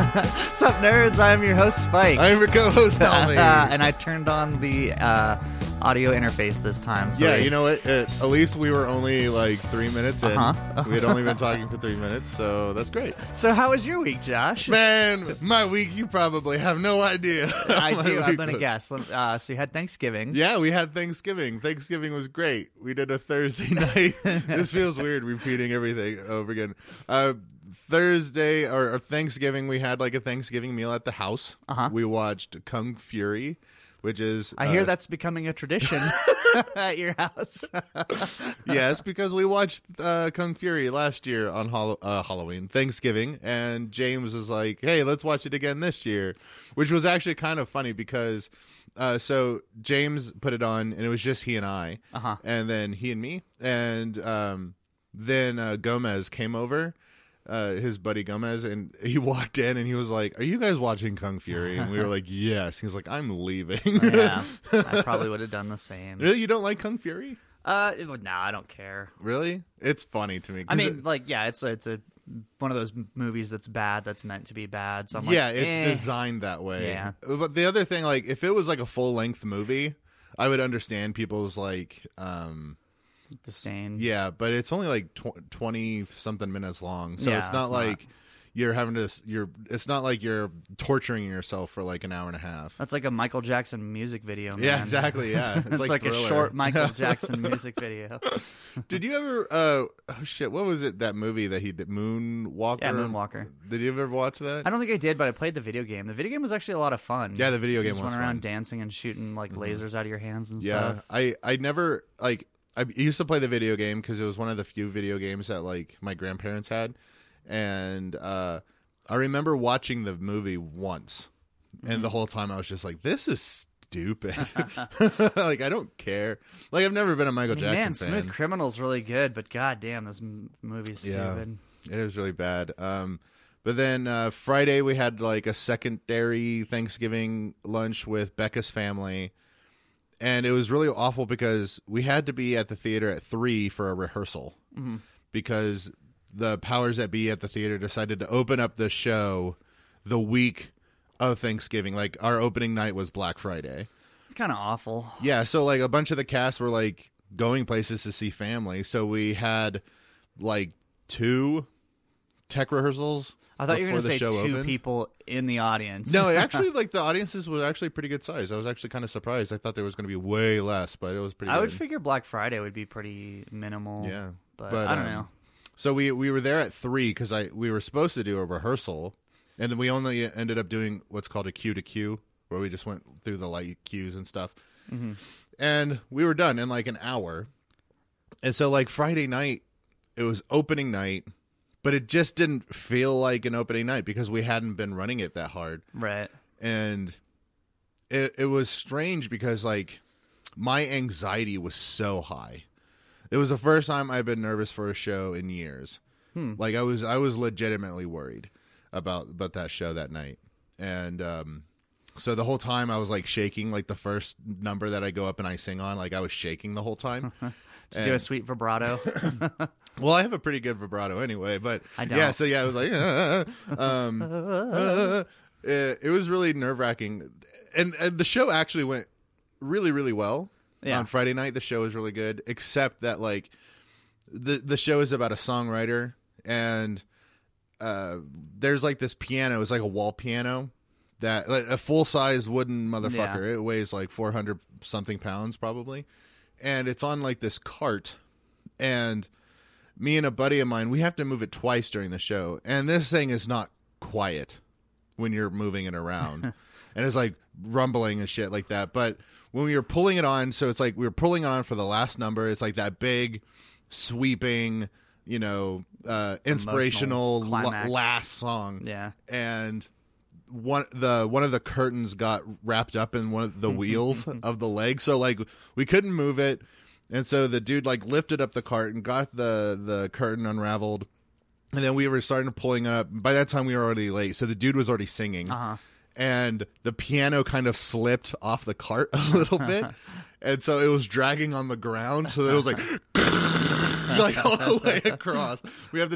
Sup, nerds? I'm your host, Spike. I'm your co-host, Tommy. And I turned on the audio interface this time. So yeah, you know what? At least we were only like 3 minutes in. Uh-huh. We had only been talking for 3 minutes, so that's great. So how was your week, Josh? Man, my week, you probably have no idea. I do. I'm going to guess. So you had Thanksgiving. Yeah, we had Thanksgiving. Thanksgiving was great. We did a Thursday night. This feels weird repeating everything over again. Thursday or Thanksgiving, we had like a Thanksgiving meal at the house. Uh-huh. We watched Kung Fury, which is... I hear that's becoming a tradition at your house. Yes, because we watched Kung Fury last year on Halloween, Thanksgiving, and James was like, hey, let's watch it again this year, which was actually kind of funny because... so James put it on, and it was just he and I, and then he and me, and then Gomez came over, his buddy Gomez, and he walked in, and he was like, "Are you guys watching Kung Fury?" And we were like, "Yes." He's like, "I'm leaving." Yeah, I probably would have done the same. Really, you don't like Kung Fury? No, I don't care. Really? It's funny to me. I mean, it's a one of those movies that's bad, that's meant to be bad. So I'm yeah, like, it's designed that way. Yeah. But the other thing, like, if it was like a full length movie, I would understand people's like, disdain. yeah, but it's only like 20 something minutes long, so Yeah, it's not like you're having to. It's not like you're torturing yourself for like an hour and a half. That's like a Michael Jackson music video, man. Yeah, exactly. Yeah, It's like a short Michael Jackson music video. Did you ever? Oh shit! What was it? That movie that he did, Moonwalker. Yeah, Moonwalker. Did you ever watch that? I don't think I did, but I played the video game. The video game was actually a lot of fun. Yeah, the video game just was went around fun. dancing and shooting like lasers out of your hands and Yeah, stuff. I never like. I used to play the video game because it was one of the few video games that like my grandparents had, and I remember watching the movie once, and the whole time I was just like, "This is stupid." Like, I don't care. Like, I've never been a Michael Jackson fan. Smooth Criminal's really good, but goddamn, this movie's stupid. It was really bad. But then Friday we had like a secondary Thanksgiving lunch with Becca's family. And it was really awful because we had to be at the theater at 3 for a rehearsal because the powers that be at the theater decided to open up the show the week of Thanksgiving. Like, our opening night was Black Friday. It's kind of awful. Yeah, so like a bunch of the cast were like going places to see family. So we had like 2 tech rehearsals. I thought you were going to say 2 opened. people in the audience. No, actually, like the audiences was actually pretty good size. I was actually kind of surprised. I thought there was going to be way less, but it was pretty. I good. would figure Black Friday would be pretty minimal. Yeah, but I don't know. So we were there at 3 because we were supposed to do a rehearsal, and then we only ended up doing what's called a Q to Q, where we just went through the light cues and stuff, and we were done in like an hour. And so like Friday night, it was opening night. But it just didn't feel like an opening night because we hadn't been running it that hard. Right. And it was strange because, like, my anxiety was so high. It was the first time I've been nervous for a show in years. Like, I was legitimately worried about that show that night. And so the whole time I was, like, shaking. Like, the first number that I go up and I sing on, like, I was shaking the whole time. Did you do a sweet vibrato? Well, I have a pretty good vibrato anyway, but I don't. Yeah, so yeah, I was like, it was really nerve-wracking, and the show actually went really, really well. Yeah. On Friday night, the show was really good, except that like the show is about a songwriter, and there's like this piano, it's like a wall piano that like a full-size wooden motherfucker. Yeah. It weighs like 400 something pounds probably, and it's on like this cart, and me and a buddy of mine, we have to move it twice during the show. And this thing is not quiet when you're moving it around. And it's like rumbling and shit like that. But when we were pulling it on, so it's like we were pulling it on for the last number. It's like that big, sweeping, inspirational last song. Yeah. And one of the curtains got wrapped up in one of the wheels of the leg. So like we couldn't move it. And so the dude like lifted up the cart and got the curtain unraveled, and then we were starting to pulling it up. By that time, we were already late, so the dude was already singing, and the piano kind of slipped off the cart a little bit, and so it was dragging on the ground. So it was like like all the way across. We have to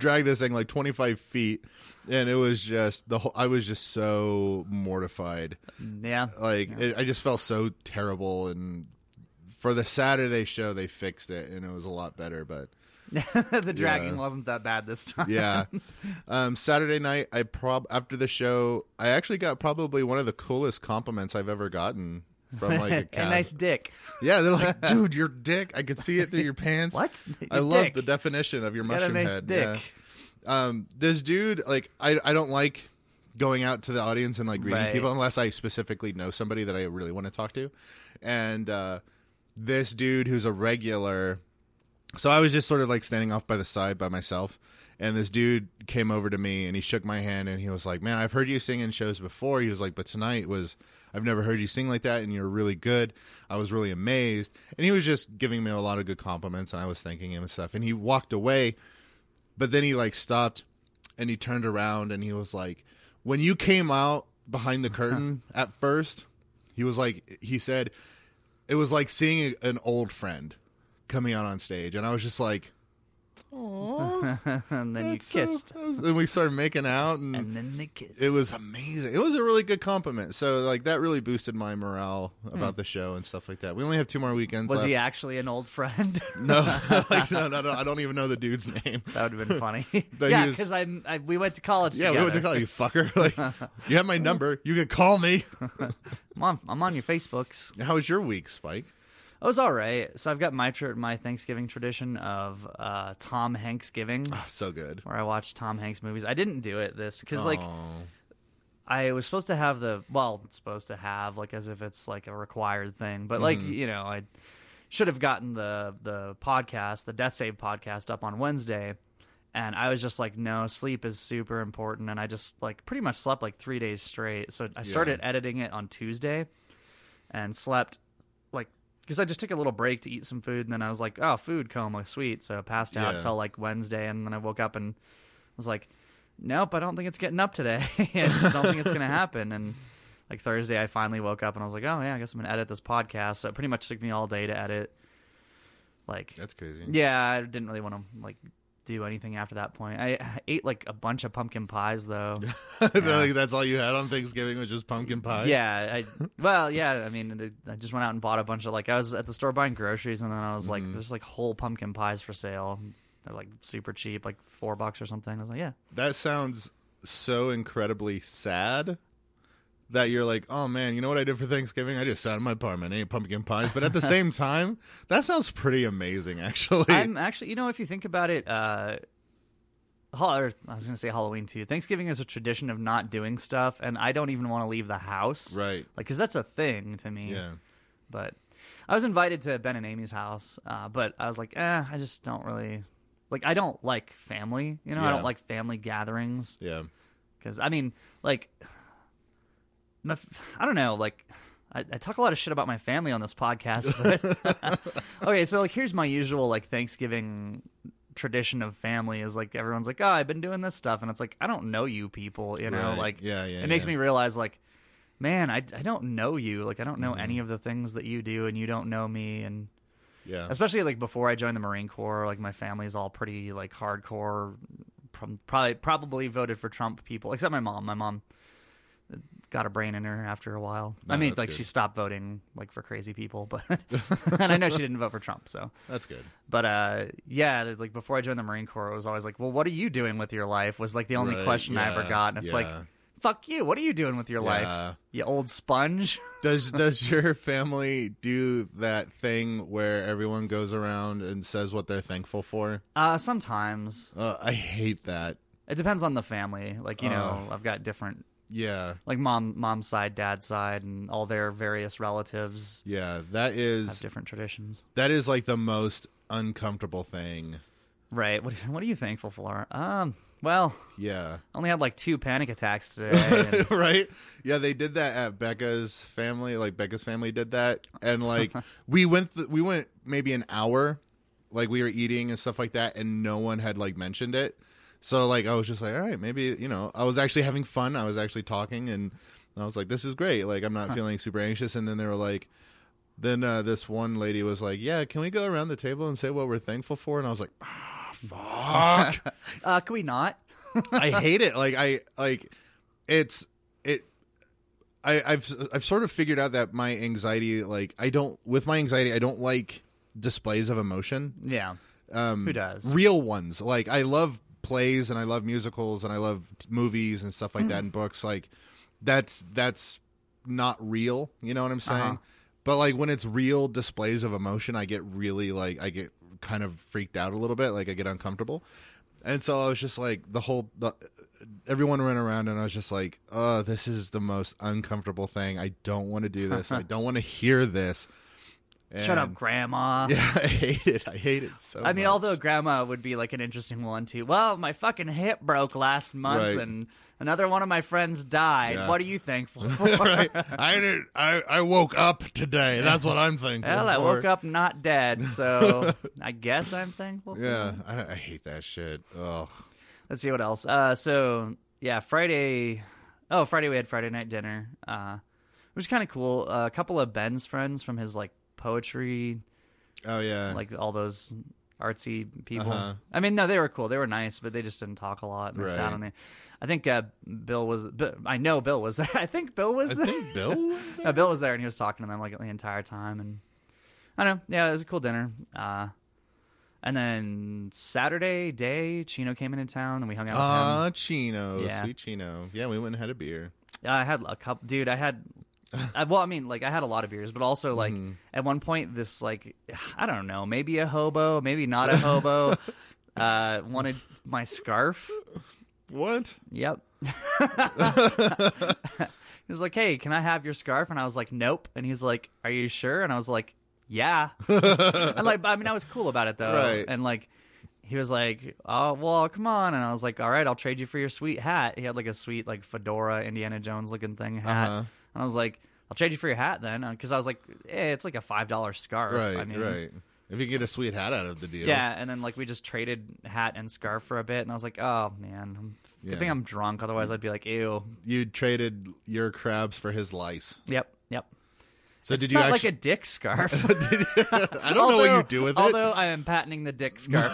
dragged this thing like 25 feet, and it was just I was just so mortified. Yeah. I just felt so terrible, and for the Saturday show, they fixed it, and it was a lot better, but... The dragging wasn't that bad this time. Yeah. Saturday night, after the show, I actually got probably one of the coolest compliments I've ever gotten from like a cat. A nice dick. Yeah, they're like, dude, your dick. I could see it through your pants. What? I love the definition of your mushroom got a nice head. dick. Yeah. This dude, like, I don't like going out to the audience and like greeting Right. people unless I specifically know somebody that I really want to talk to. And this dude who's a regular... So I was just sort of like standing off by the side by myself, and this dude came over to me and he shook my hand and he was like, man, I've heard you sing in shows before. He was like, but tonight I've never heard you sing like that, and you're really good. I was really amazed. And he was just giving me a lot of good compliments, and I was thanking him and stuff. And he walked away, but then he like stopped and he turned around and he was like, when you came out behind the curtain at first, he said, it was like seeing an old friend coming out on stage, and I was just like, "Aww." And then you kissed. Then we started making out, and then they kissed. it was amazing. It was a really good compliment. So like that really boosted my morale about the show and stuff like that. We only have 2 more weekends Was left. he actually an old friend? No, no, I don't even know the dude's name. That would have been funny. But yeah, he was- because we went to college Yeah, together. we went to call you fucker. Like, you have my number. You can call me. I'm on your Facebooks. How was your week, Spike? It was all right. So I've got my Thanksgiving tradition of Tom Hanks giving, Oh, so good. where I watch Tom Hanks movies. I didn't do it because like Aw. I was supposed to have like as if it's like a required thing, but like I should have gotten the podcast, the Death Save podcast, up on Wednesday, and I was just like, no, sleep is super important, and I just like pretty much slept like 3 days straight. So I started editing it on Tuesday, and slept like. Because I just took a little break to eat some food, and then I was like, oh, food coma, sweet. So I passed out till like Wednesday, and then I woke up and was like, nope, I don't think it's getting up today. I just don't think it's going to happen. And like Thursday, I finally woke up, and I was like, oh, yeah, I guess I'm going to edit this podcast. So it pretty much took me all day to edit. Like, That's crazy. yeah, I didn't really want to like do anything after that point. I ate like a bunch of pumpkin pies, though. Like, that's all you had on Thanksgiving was just pumpkin pie? Yeah, I mean, I just went out and bought a bunch of I was at the store buying groceries, and then I was like, there's like whole pumpkin pies for sale. They're like super cheap, like $4 or something. I was like, yeah. That sounds so incredibly sad that you're like, oh man, you know what I did for Thanksgiving? I just sat in my apartment and ate pumpkin pies. But at the same time, that sounds pretty amazing, actually. I'm actually, if you think about it, I was going to say Halloween too. Thanksgiving is a tradition of not doing stuff, and I don't even want to leave the house. Right. Like, because that's a thing to me. Yeah. But I was invited to Ben and Amy's house, but I was like, I just don't really, like, I don't like family. I Yeah. don't like family gatherings. Yeah. Because, I mean, like, I don't know, like, I talk a lot of shit about my family on this podcast, but okay, so like here's my usual like Thanksgiving tradition of family is like everyone's like, oh, I've been doing this stuff, and it's like I don't know you people, Right. like Yeah, it makes me realize like, man, I don't know you, like I don't know any of the things that you do, and you don't know me, and Yeah. especially like before I joined the Marine Corps, like my family's all pretty like hardcore, probably voted for Trump people, except my mom. My mom got a brain in her after a while. No, I mean, that's like good. she stopped voting like for crazy people, but and I know she didn't vote for Trump. So, That's good. but yeah, like before I joined the Marine Corps, it was always like, well, what are you doing with your life? Was like the only Right, question I ever yeah, got, and it's like, yeah. fuck you. What are you doing with your Yeah. life? You old sponge. Does your family do that thing where everyone goes around and says what they're thankful for? Sometimes I hate that. it depends on the family. Like I've got different. Yeah. Like mom's side, dad's side, and all their various relatives Yeah, that have is different traditions. like the most uncomfortable thing. Right. What are you thankful for? Well, Yeah. I only had like 2 panic attacks today. And, Right? Yeah, they did that at Becca's family. Like Becca's family did that, and like we went maybe an hour, like we were eating and stuff like that, and no one had like mentioned it. So like I was just like, all right, maybe I was actually having fun. I was actually talking, and I was like, this is great. Like I'm not feeling super anxious. And then they were like, this one lady was like, yeah, can we go around the table and say what we're thankful for? And I was like, fuck. Can we not? I hate it. I've sort of figured out that my anxiety, I don't like displays of emotion. Yeah. Who does? Real ones. Like, I love plays and I love musicals and I love movies and stuff like that and books. Like, that's not real. You know what I'm saying? Uh-huh. But like when it's real displays of emotion, I get really I get kind of freaked out a little bit. Like, I get uncomfortable. And so I was just like, everyone ran around and I was just like, oh, this is the most uncomfortable thing. I don't want to do this. I don't want to hear this. Shut up, Grandma. Yeah, I hate it. I hate it so much. I mean, although Grandma would be like an interesting one too. Well, my fucking hip broke last month, Right. and another one of my friends died. Yeah. What are you thankful for? Right. I woke up today. That's what I'm thankful Well, I for. woke up not dead, so I guess I'm thankful for Yeah, that. I hate that shit. Oh, Let's see what else. So yeah, Friday we had Friday night dinner, which was kind of cool. A couple of Ben's friends from his like poetry, oh yeah. like all those artsy people. Uh-huh. I mean, no, they were cool. They were nice, but they just didn't talk a lot. And they sat Right. on the. I think Bill was. I know Bill was there. I think Bill was there. I think Bill was there? No, Bill was there, and he was talking to them like the entire time. And I don't know. Yeah, it was a cool dinner. And then Saturday day, Chino came into town, and we hung out with him. Chino. Yeah. Sweet Chino. Yeah, we went and had a beer. I had a couple. Dude, I had. Well, I mean, like I had a lot of beers, but also like at one point, this like I don't know, maybe a hobo, maybe not a hobo, wanted my scarf. What? Yep. He was like, "Hey, can I have your scarf?" And I was like, "Nope." And he's like, "Are you sure?" And I was like, "Yeah." And like, I mean, I was cool about it though. Right. And like, he was like, "Oh, well, come on." And I was like, "All right, I'll trade you for your sweet hat." He had like a sweet like fedora Indiana Jones looking thing hat. Uh-huh. And I was like, "I'll trade you for your hat then," because I was like, it's like a $5 scarf. Right, I mean, right. If you get a sweet hat out of the deal. yeah, and then like we just traded hat and scarf for a bit, and I was like, "Oh man, Yeah. good thing I'm drunk. Otherwise, I'd be like, ew." You traded your crabs for his lice. Yep. So It's did you not actually like a dick scarf. I don't know what you do with it. Although I am patenting the dick scarf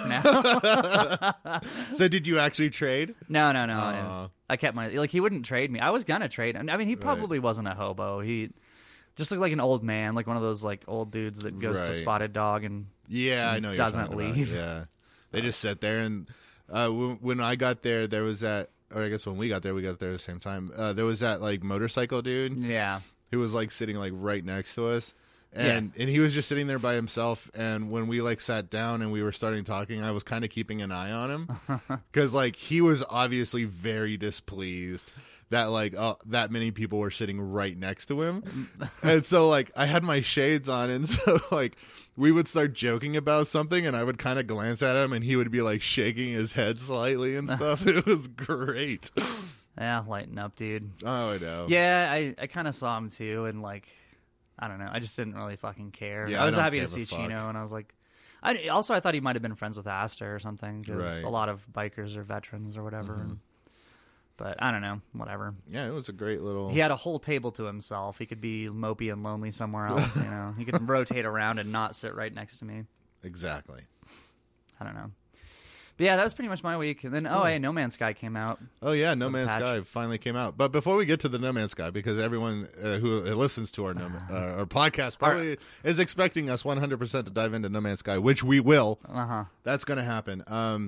now. So did you actually trade? No. Aw. I kept my he wouldn't trade me. I was gonna trade him. I mean, he probably wasn't a hobo. He just looked like an old man, like one of those like old dudes that goes to Right. Spotted Dog and Yeah, I know. You're doesn't talking about. leave. Yeah, they just sit there. And when I got there, there was that. Or I guess when we got there at the same time. There was that like motorcycle dude yeah. who was like sitting like right next to us. And he was just sitting there by himself. And when we like sat down and we were starting talking, I was kind of keeping an eye on him because like he was obviously very displeased that like that many people were sitting right next to him. And so like I had my shades on, and so like we would start joking about something and I would kind of glance at him and he would be like shaking his head slightly and stuff. It was great. Yeah, lighten up, dude. Oh, I know. Yeah, I kind of saw him too, and like, I don't know, I just didn't really fucking care. Yeah, I was I don't happy to give see a fuck. Chino, and I was like, I thought he might have been friends with Astor or something, because Right. a lot of bikers are veterans or whatever. And, but I don't know, whatever. Yeah, it was a great little. He had a whole table to himself. He could be mopey and lonely somewhere else, you know. He could rotate around and not sit right next to me. Exactly. I don't know. But yeah, that was pretty much my week. And then, hey, No Man's Sky came out. Oh yeah, No Man's patch. Sky finally came out. But before we get to the No Man's Sky, because everyone who listens to our our podcast probably is expecting us 100% to dive into No Man's Sky, which we will. Uh-huh. That's going to happen.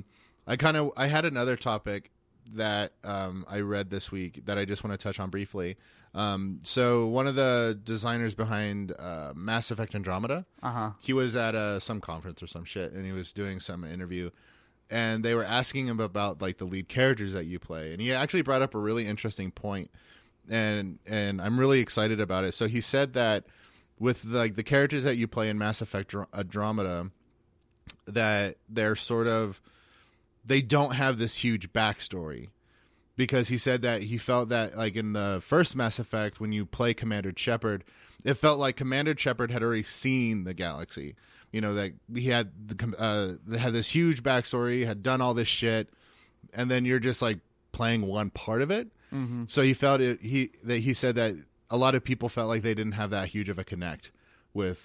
I had another topic that I read this week that I just want to touch on briefly. So one of the designers behind Mass Effect Andromeda, he was at some conference or some shit, and he was doing some interview, and they were asking him about like the lead characters that you play, and he actually brought up a really interesting point, and I'm really excited about it. So he said that with like the characters that you play in Mass Effect Andromeda, that they're sort of, they don't have this huge backstory, because he said that he felt that like in the first Mass Effect, when you play Commander Shepard, it felt like Commander Shepard had already seen the galaxy. You know, that he had they had this huge backstory, had done all this shit, and then you're just like playing one part of it. Mm-hmm. So he felt it. He said that a lot of people felt like they didn't have that huge of a connect with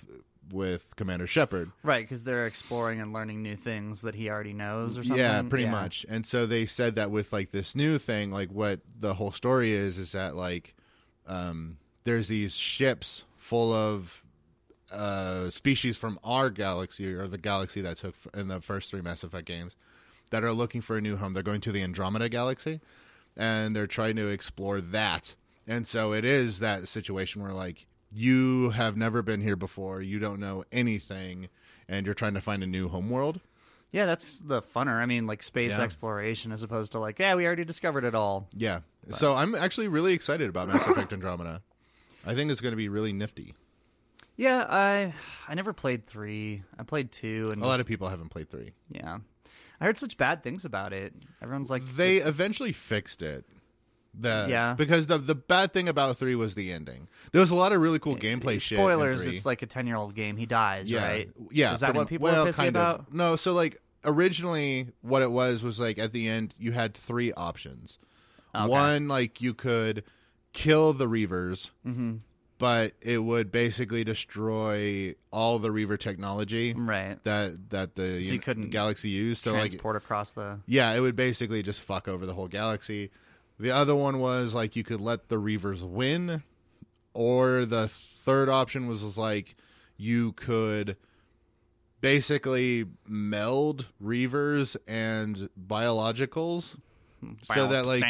with Commander Shepard. Right, because they're exploring and learning new things that he already knows or something. Yeah, pretty much. And so they said that with like this new thing, like what the whole story is that like there's these ships full of species from our galaxy, or the galaxy that took in the first 3 Mass Effect games, that are looking for a new home. They're going to the Andromeda Galaxy, and they're trying to explore that. And so it is that situation where like you have never been here before, you don't know anything, and you're trying to find a new homeworld. Yeah, that's the funner. I mean, like space exploration as opposed to like, yeah, we already discovered it all. Yeah. But. So I'm actually really excited about Mass Effect Andromeda. I think it's going to be really nifty. Yeah, I never played 3. I played 2. And a lot of people haven't played 3. Yeah. I heard such bad things about it. Everyone's like... They eventually fixed it. Because the bad thing about 3 was the ending. There was a lot of really cool gameplay shit. Spoilers, it's like a 10-year-old game. He dies, right? Yeah. Is that what people are pissy about? No, so like originally what it was like at the end you had 3 options. Okay. One, like you could kill the Reavers, but it would basically destroy all the Reaver technology that the galaxy used. So transport across the... Yeah, it would basically just fuck over the whole galaxy. The other one was like you could let the Reavers win, or the third option was like you could basically meld Reavers and biologicals, so that like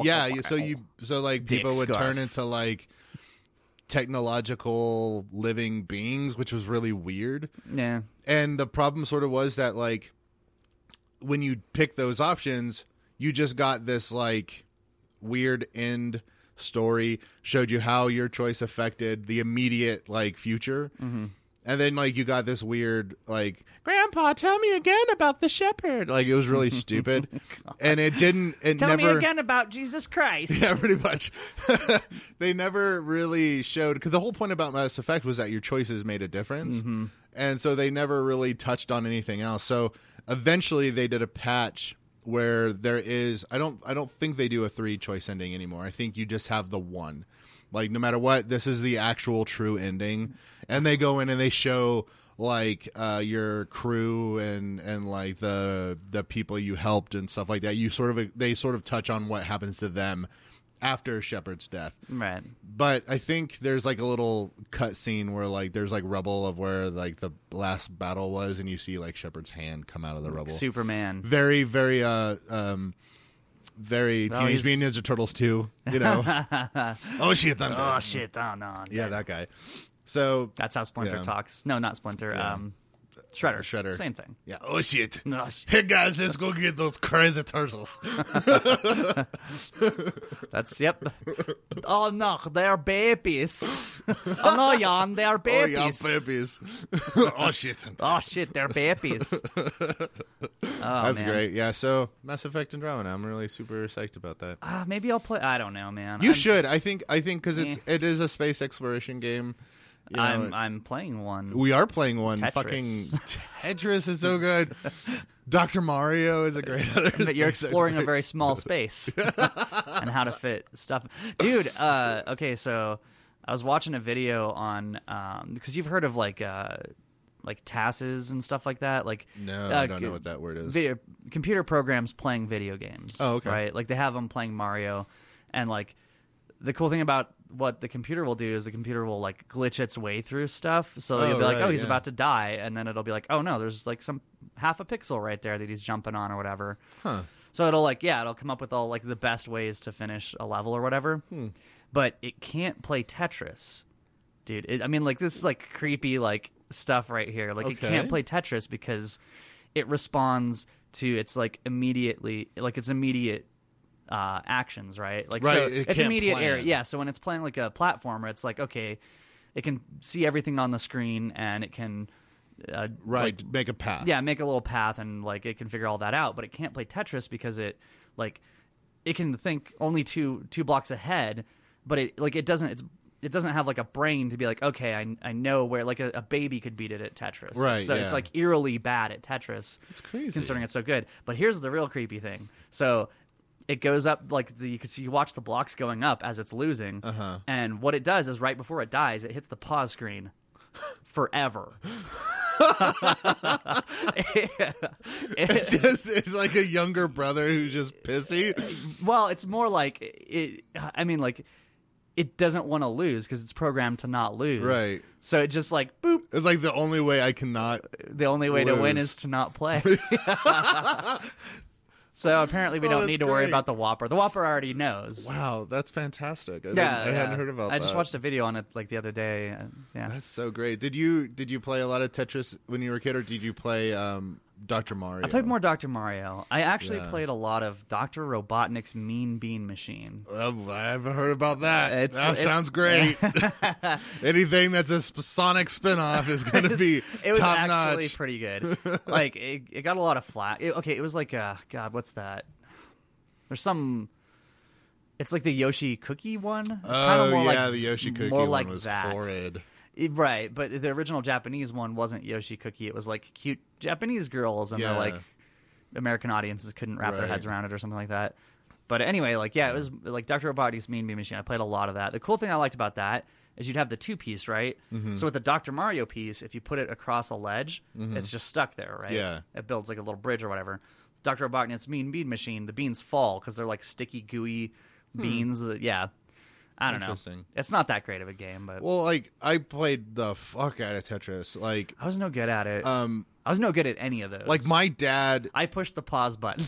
people would turn into like technological living beings, which was really weird. Yeah, and the problem sort of was that like when you pick those options, you just got this like weird end story, showed you how your choice affected the immediate like future, and then like you got this weird like, Grandpa, tell me again about the shepherd. Like it was really stupid. And it tell never... me again about Jesus Christ. Yeah, pretty much. They never really showed, because the whole point about Mass Effect was that your choices made a difference, and so they never really touched on anything else. So eventually they did a patch where there is, I don't think they do a 3 choice ending anymore. I think you just have the one. Like no matter what, this is the actual true ending. And they go in and they show like your crew and like the people you helped and stuff like that. They sort of touch on what happens to them after Shepard's death. Right. But I think there's like a little cut scene where like there's like rubble of where like the last battle was, and you see like Shepard's hand come out of the rubble. Superman. Very, very very Teenage Mutant Ninja Turtles 2, you know. Oh shit, I'm dead. Oh shit, oh no. Yeah, that guy. So that's how Splinter talks. No, not Splinter. Yeah. Shredder. Same thing. Yeah. Oh shit. No, shit. Hey guys, let's go get those crazy turtles. That's Oh no, they're babies. Oh no, Jan, they are babies. Oh yeah, babies. Oh shit. Oh shit, they're babies. That's great. Yeah. So Mass Effect Andromeda, I'm really super psyched about that. Maybe I'll play. I don't know, man. You should. I think because it is a space exploration game. You know, I'm playing one. We are playing one. Tetris. Fucking Tetris is so good. Dr. Mario is a great other. But you're exploring a very small space and how to fit stuff. Dude, okay, so I was watching a video on because you've heard of like TASes and stuff like that. Like no, I don't know what that word is. Computer programs playing video games. Oh, okay. Right? Like they have them playing Mario, and like the cool thing about what the computer will do is the computer will like glitch its way through stuff. So you'll be like, oh, he's about to die. And then it'll be like, oh no, there's like some half a pixel right there that he's jumping on or whatever. Huh. So it'll it'll come up with all like the best ways to finish a level or whatever. But it can't play Tetris, dude. I mean, like this is like creepy like stuff right here. Like it can't play Tetris because it responds to its like immediate actions, right? Like so it's immediate area. Yeah, so when it's playing like a platformer, it's like okay, it can see everything on the screen and it can make a path. Yeah, make a little path and like it can figure all that out, but it can't play Tetris because it can think only two blocks ahead, but it doesn't have like a brain to be like, okay, I know where like a baby could beat it at Tetris. Right. So it's like eerily bad at Tetris. It's crazy. Considering it's so good. But here's the real creepy thing. So it goes up like because you watch the blocks going up as it's losing, and what it does is right before it dies, it hits the pause screen, forever. It's like a younger brother who's just pissy. Well, it's more like it. I mean, like it doesn't want to lose because it's programmed to not lose. Right. So it just like boop. It's like the only way I cannot. The only way to win lose. is to not play. So apparently we don't that's need to worry great. about the Whopper. The Whopper already knows. Wow, that's fantastic. I Yeah, hadn't heard about that. I just watched a video on it like the other day. Yeah. That's so great. Did you play a lot of Tetris when you were a kid, or did you play Dr. Mario? I played more Dr. Mario. I actually Yeah. played a lot of Dr. Robotnik's Mean Bean Machine. I haven't heard about that. It's- Sounds great. Anything that's a Sonic spinoff is going to be It was top actually notch. pretty good. Like it got a lot of flack. It was like God, what's that? There's some. It's like the Yoshi cookie one. It's kinda more like, the Yoshi cookie more one like was that. horrid. Right, but the original Japanese one wasn't Yoshi cookie. It was like cute Japanese girls, and Yeah. they're like American audiences couldn't wrap their Right. heads around it or something like that. But anyway, like it was like Dr. Robotnik's Mean Bean Machine. I played a lot of that. The cool thing I liked about that is you'd have the 2-piece, right? Mm-hmm. So with the Dr. Mario piece, if you put it across a ledge, it's just stuck there, right? Yeah. It builds like a little bridge or whatever. Dr. Robotnik's Mean Bean Machine, the beans fall because they're like sticky, gooey beans. Yeah. I don't know. Interesting. It's not that great of a game, but Well, like I played the fuck out of Tetris. Like, I was no good at it. I was no good at any of those. like my dad, I pushed the pause button.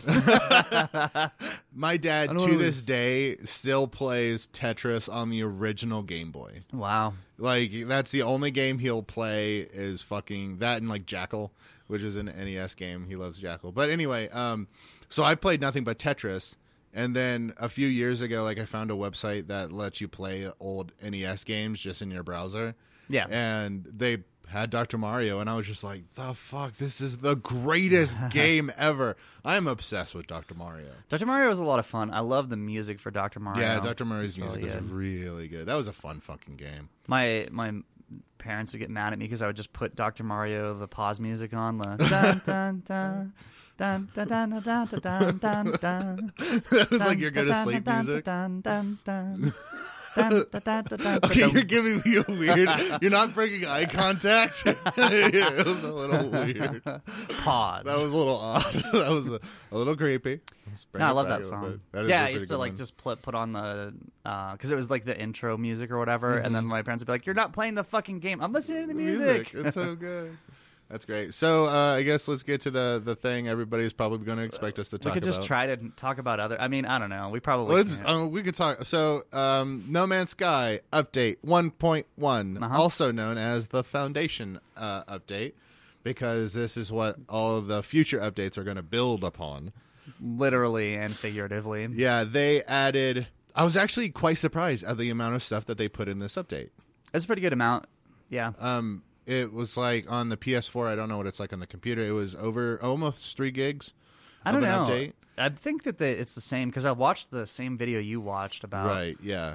my dad don't to wanna this lose. day still plays Tetris on the original Game Boy. Wow. Like that's the only game he'll play is fucking that and like Jackal, which is an NES game. He loves Jackal. But anyway, so I played nothing but Tetris, and then a few years ago, like I found a website that lets you play old NES games just in your browser. Yeah. And they had Dr. Mario, and I was just like, the fuck, this is the greatest game ever. I'm obsessed with Dr. Mario. Dr. Mario was a lot of fun. I love the music for Dr. Mario. Yeah, Dr. Mario's It's music really was good. really good. That was a fun fucking game. My parents would get mad at me because I would just put Dr. Mario the pause music on. The dun, dun, dun, dun, dun, dun, dun, dun, dun, dun, dun, That was like your dun, go to dun, sleep dun, music. dun, dun, dun, dun, dun, dun, dun, dun, Okay, dun. you're giving me a weird. You're not breaking eye contact. It was a little weird. That Pause. was a little odd. That was a little creepy. Let's bring No, I it love back that a little song. bit. That is Yeah, a I pretty used to good like one. just put on the because it was like the intro music or whatever, and then my parents would be like, "You're not playing the fucking game. I'm listening to the music." It's so good. That's great. So I guess let's get to the thing everybody's probably going to expect us to talk We could about. just try to talk about other. I mean, I don't know. We probably Let's. can't. We could talk. So, No Man's Sky update 1.1, Uh-huh. also known as the Foundation update, because this is what all of the future updates are going to build upon. literally and figuratively. Yeah, they added. I was actually quite surprised at the amount of stuff that they put in this update. It's a pretty good amount. Yeah. It was like on the PS4. I don't know what it's like on the computer. It was over almost 3 gigs. I don't of an know. Update. I think that it's the same because I watched the same video you watched about Right. Yeah.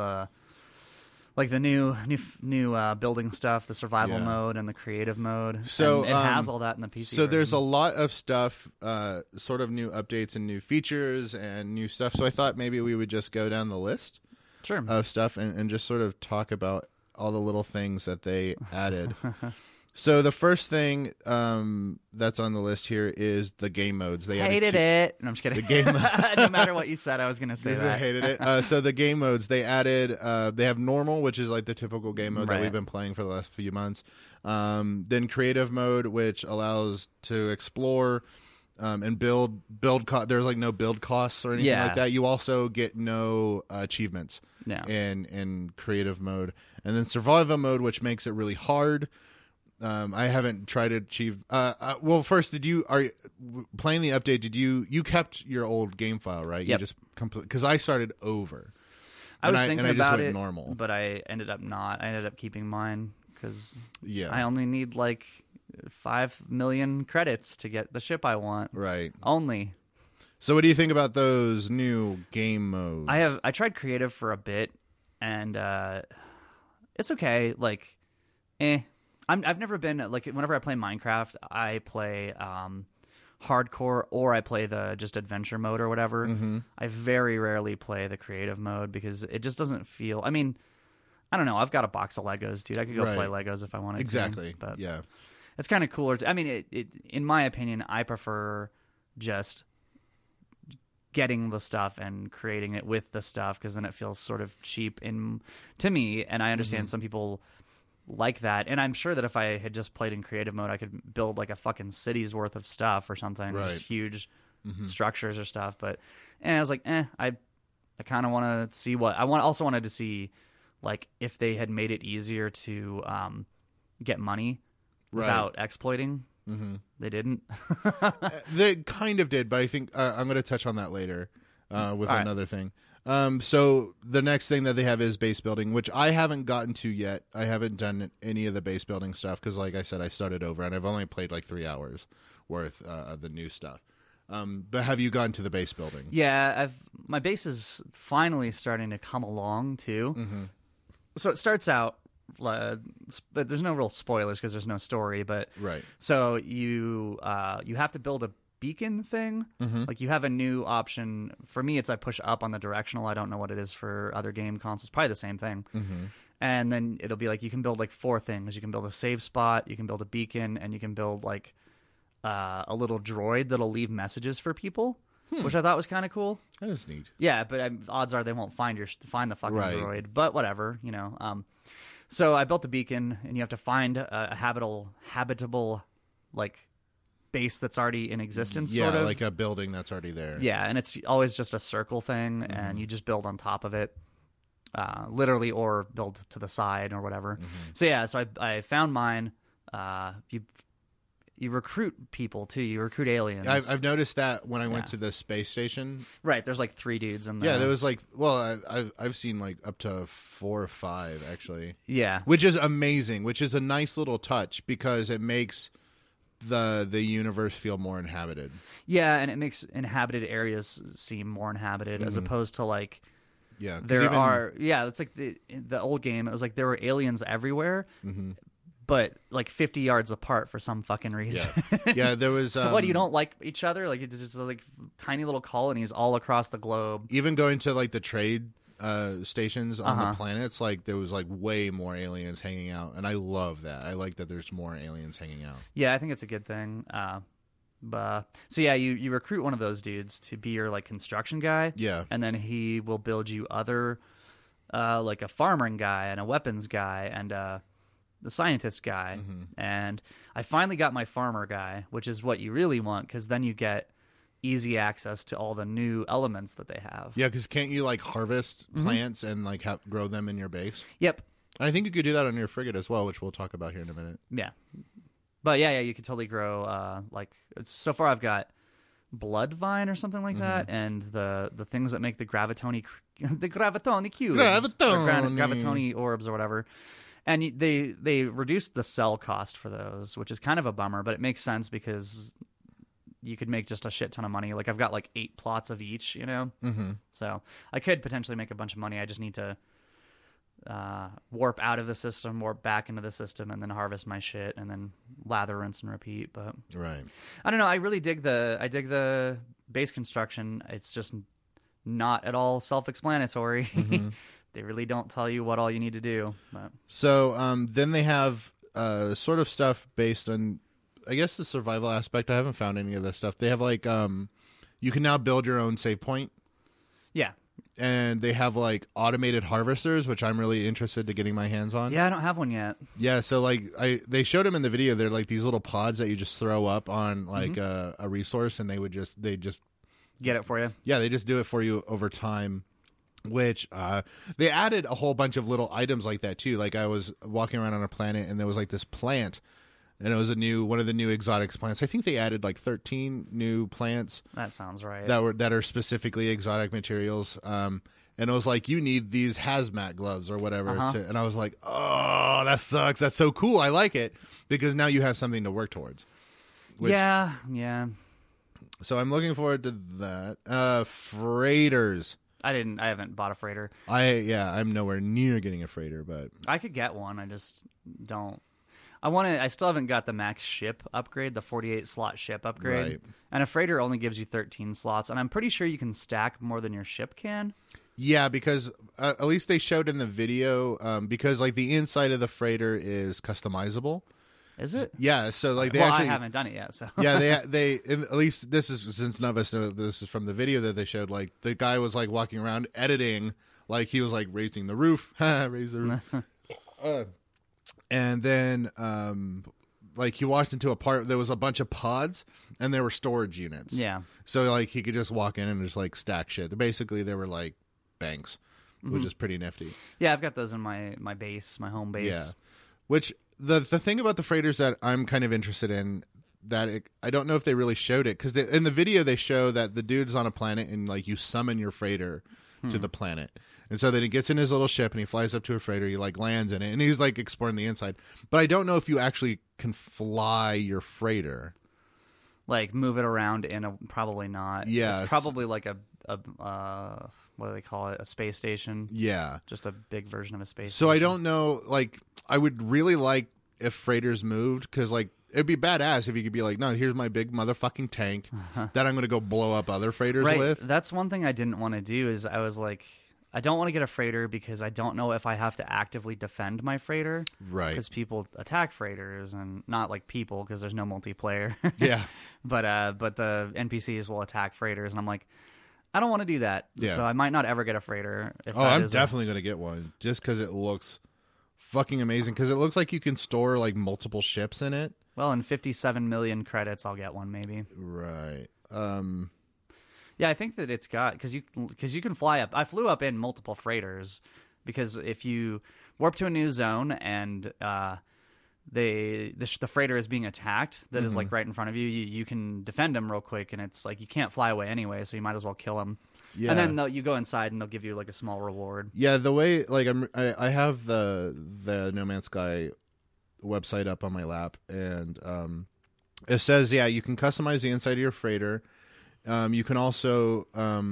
the new building stuff, the survival Yeah. mode and the creative mode. So, and it has all that in the PC. So there's a version. lot of stuff, sort of new updates and new features and new stuff. So I thought maybe we would just go down the list sure. of stuff and just sort of talk about all the little things that they added. So the first thing that's on the list here is the game modes. They Hated it. No, I'm just kidding. The game- No matter what you said, I was going to say I that. hated it. So the game modes they added, they have normal, which is like the typical game mode that Right. we've been playing for the last few months. Then creative mode, which allows to explore and build. There's like no build costs or anything Yeah. like that. You also get no achievements Yeah. in creative mode, and then survival mode, which makes it really hard. I haven't tried to achieve. Well, first, playing the update? Did you kept your old game file, right? Yep. You just because I started over. I was and thinking I just about went it, normal. but I ended up not. I ended up keeping mine because Yeah, I only need like 5 million credits to get the ship I want. right. Only. So, what do you think about those new game modes? I tried creative for a bit, and it's okay. Like, I've never been like whenever I play Minecraft, I play hardcore or I play the just adventure mode or whatever. Mm-hmm. I very rarely play the creative mode because it just doesn't feel. I mean, I don't know. I've got a box of Legos, dude. I could go Right. play Legos if I wanted Exactly. to. But Yeah. it's kind of cooler. I mean, in my opinion, I prefer just getting the stuff and creating it with the stuff, because then it feels sort of cheap to me. And I understand some people like that. And I'm sure that if I had just played in creative mode, I could build like a fucking city's worth of stuff or something. Right. Just huge structures or stuff. But I was like, I kind of want to see what... also wanted to see like if they had made it easier to get money without exploiting. They didn't. They kind of did, but I think I'm going to touch on that later with All right. another thing. So the next thing that they have is base building, which I haven't gotten to yet. I haven't done any of the base building stuff because, like I said, I started over and I've only played like 3 hours worth of the new stuff. But have you gotten to the base building? Yeah, my base is finally starting to come along too. So it starts out, but there's no real spoilers because there's no story. But Right. so you have to build a beacon thing. Like you have a new option. For me, it's I push up on the directional. I don't know what it is for other game consoles. Probably the same thing. And then it'll be like you can build like 4 things. You can build a save spot, you can build a beacon, and you can build like a little droid that'll leave messages for people, which I thought was kind of cool. That is neat. Yeah, but odds are they won't find the fucking Right. droid. But whatever, So I built a beacon, and you have to find a habitable like base that's already in existence. Yeah, sort of. like a building that's already there. Yeah, and it's always just a circle thing, and you just build on top of it, literally, or build to the side or whatever. So yeah, so I found mine. You recruit people too. You recruit aliens. I've noticed that when I went to the space station. Right, there's like 3 dudes in there. Yeah, there was like, well, I've seen like up to 4 or 5 actually. Yeah, Which is amazing, which is a nice little touch because it makes the universe feel more inhabited. yeah, and it makes inhabited areas seem more inhabited as opposed to like Yeah, 'cause there even- are. Yeah, it's like the old game. It was like there were aliens everywhere, but like 50 yards apart for some fucking reason. Yeah, there was. What, you don't like each other? Like it's just like tiny little colonies all across the globe. Even going to like the trade stations on the Uh-huh. planets, like there was like way more aliens hanging out, and I love that. I like that there's more aliens hanging out. Yeah, I think it's a good thing. So yeah, you recruit one of those dudes to be your like construction guy. Yeah. And then he will build you other like a farming guy and a weapons guy and the scientist guy. And I finally got my farmer guy, which is what you really want, because then you get easy access to all the new elements that they have. Yeah, because can't you like harvest plants and like grow them in your base? Yep. And I think you could do that on your frigate as well, which we'll talk about here in a minute. Yeah. But yeah, you could totally grow like so far I've got blood vine or something like that, and the things that make the gravitoni cubes, Gravitoni. gravitoni orbs or whatever. And they reduced the cell cost for those, which is kind of a bummer, but it makes sense because you could make just a shit ton of money. Like I've got like 8 plots of each, so I could potentially make a bunch of money. I just need to warp out of the system, warp back into the system, and then harvest my shit, and then lather, rinse, and repeat. But Right. I don't know. I really dig the base construction. It's just not at all self-explanatory. They really don't tell you what all you need to do. But. So then they have sort of stuff based on, I guess, the survival aspect. I haven't found any of this stuff. They have like you can now build your own save point. Yeah. And they have like automated harvesters, which I'm really interested to getting my hands on. Yeah, I don't have one yet. Yeah, so like they showed them in the video. They're like these little pods that you just throw up on like a resource, and they just Get it for you. yeah, they just do it for you over time. Which they added a whole bunch of little items like that too. Like I was walking around on a planet, and there was like this plant, and it was one of the new exotic plants. I think they added like 13 new plants. That sounds right. That are specifically exotic materials. And it was like, you need these hazmat gloves or whatever. And I was like, oh, that sucks. That's so cool. I like it because now you have something to work towards. Yeah. So I'm looking forward to that. Freighters. I haven't bought a freighter. I'm nowhere near getting a freighter, but I could get one. I just don't. I still haven't got the max ship upgrade, the 48 slot ship upgrade. Right. And a freighter only gives you 13 slots, and I'm pretty sure you can stack more than your ship can. Yeah, because at least they showed in the video, because like the inside of the freighter is customizable. Is it? Yeah, so like they well, actually I haven't done it yet, so yeah, at least this is, since none of us know this is from the video that they showed, like the guy was like walking around editing, like he was like raising the roof, raise the roof. And then like he walked into a part, there was a bunch of pods and there were storage units. Yeah. So like he could just walk in and just like stack shit. Basically they were like banks, which is pretty nifty. Yeah, I've got those in my base, my home base. Yeah. Which the thing about the freighters that I'm kind of interested in, that I don't know if they really showed it, because in the video they show that the dude's on a planet and like you summon your freighter to the planet, and so then he gets in his little ship and he flies up to a freighter, he like lands in it and he's like exploring the inside. But I don't know if you actually can fly your freighter, like move it around in a, probably not. Yeah, it's probably like a what do they call it, a space station. Yeah, just a big version of a space so station. I don't know, like I would really like if freighters moved, because like it'd be badass if you could be like, no, here's my big motherfucking tank that I'm going to go blow up other freighters with. That's one thing I didn't want to do, is I was like, I don't want to get a freighter because I don't know if I have to actively defend my freighter. Right. Because people attack freighters, and not like people, because there's no multiplayer. Yeah. But the NPCs will attack freighters, and I'm like, I don't want to do that. Yeah. So I might not ever get a freighter. I'm definitely going to get one, just because it looks fucking amazing, because it looks like you can store like multiple ships in it. Well, in 57 million credits, I'll get one maybe. Right. Yeah, I think that it's got, because you can fly up. I flew up in multiple freighters, because if you warp to a new zone and the freighter is being attacked, that is like right in front of you, you can defend them real quick, and it's like you can't fly away anyway, so you might as well kill them. Yeah. And then you go inside and they'll give you like a small reward. Yeah, the way like I have the No Man's Sky website up on my lap, and it says, yeah, you can customize the inside of your freighter. You can also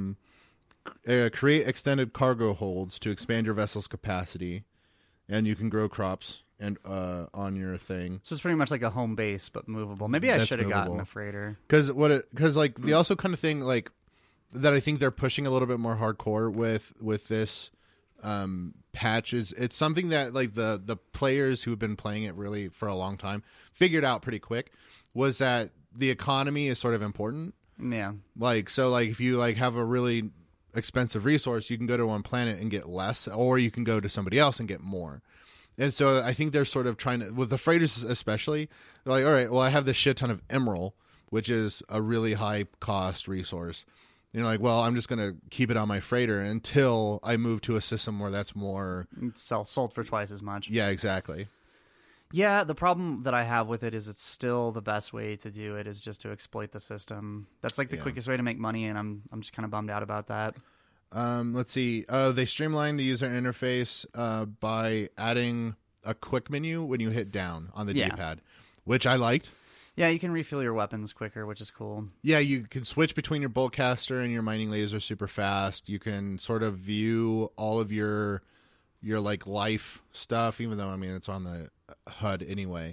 create extended cargo holds to expand your vessel's capacity, and you can grow crops and on your thing. So it's pretty much like a home base, but movable. Maybe I should have gotten a freighter. Because like the also kind of thing like that I think they're pushing a little bit more hardcore with this patch is, it's something that like the players who have been playing it really for a long time figured out pretty quick, was that the economy is sort of important. Yeah. Like, so like if you like have a really expensive resource, you can go to one planet and get less, or you can go to somebody else and get more. And so I think they're sort of trying to, with the freighters especially, they're like, all right, well, I have this shit ton of emerald, which is a really high cost resource. You're like, well, I'm just going to keep it on my freighter until I move to a system where that's more... sold for twice as much. Yeah, exactly. Yeah, the problem that I have with it is it's still the best way to do it is just to exploit the system. That's like the quickest way to make money, and I'm just kind of bummed out about that. Let's see. They streamlined the user interface by adding a quick menu when you hit down on the D-pad, which I liked. Yeah, you can refill your weapons quicker, which is cool. Yeah, you can switch between your boltcaster and your mining laser super fast. You can sort of view all of your like life stuff, even though I mean it's on the HUD anyway.